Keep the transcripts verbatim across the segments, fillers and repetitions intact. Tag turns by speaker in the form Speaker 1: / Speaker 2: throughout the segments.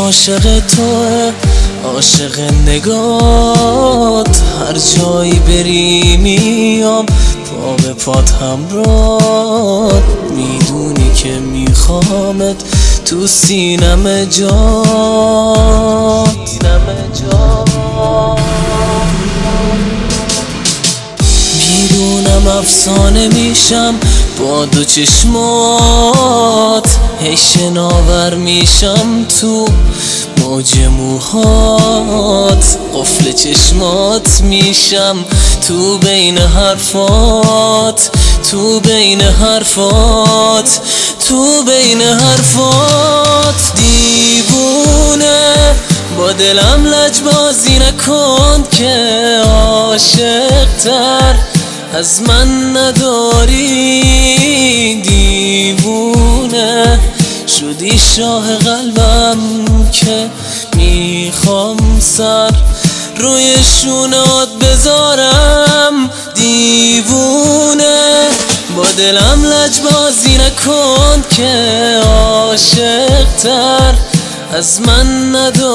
Speaker 1: عاشق توه، عاشق نگات، هر جایی بری میام پا به پات همراه. میدونی که میخوامت تو سینم جات، میدونم افسانه میشم با دو چشمات، هی شناور میشم تو موج موهات، قفل چشمات میشم تو بین حرفات، تو بین حرفات، تو بین حرفات. دیوونه با دلم لجبازی نکن که عاشق تر از من نداری. دیوونه شدی شاه قلبم که میخوام سر روی شونات بذارم. دیوونه با دلم لجبازی نکن که عاشق تر از من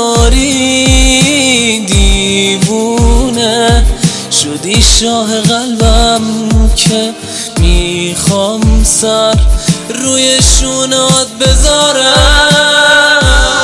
Speaker 1: نداری. دیوونه شدی شاه قلبم که میخوام سر روی شونات بذارم.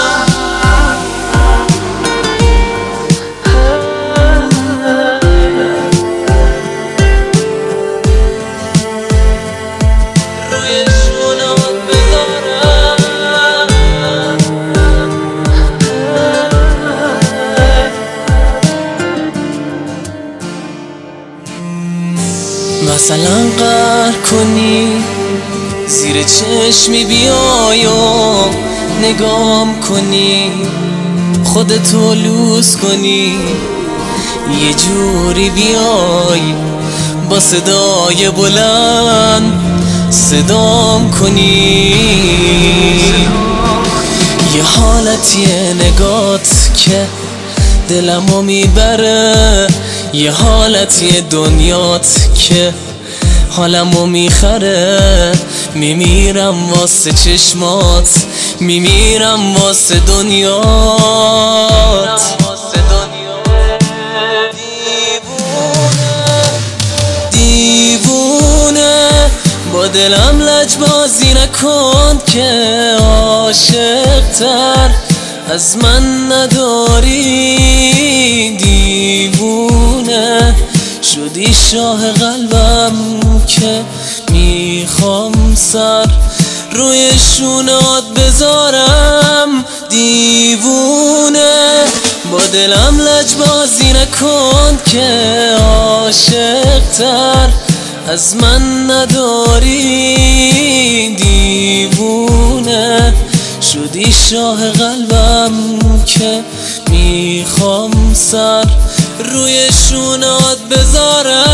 Speaker 1: مثلا قهر کنی زیر چشمی بیای و نگام کنی، خودتو لوس کنی، یه جوری بیای با صدای بلند صدام کنی. یه حالتیه نگات که دلمو میبره، یه حالتیه دنیات که حالمو میخره. میمیرم واسه چشمات، میمیرم واسه دنیات. دیوونه با دلم لجبازی نکن که عاشق تر از من نداری. دیوونه شدی شاه قلبم که میخوام سر روی شونات بذارم. دیوونه با دلم لجبازی نکن که عاشق تر از من نداری. دیوونه شدی شاه قلبم که میخوام سر روی شونات بذارم.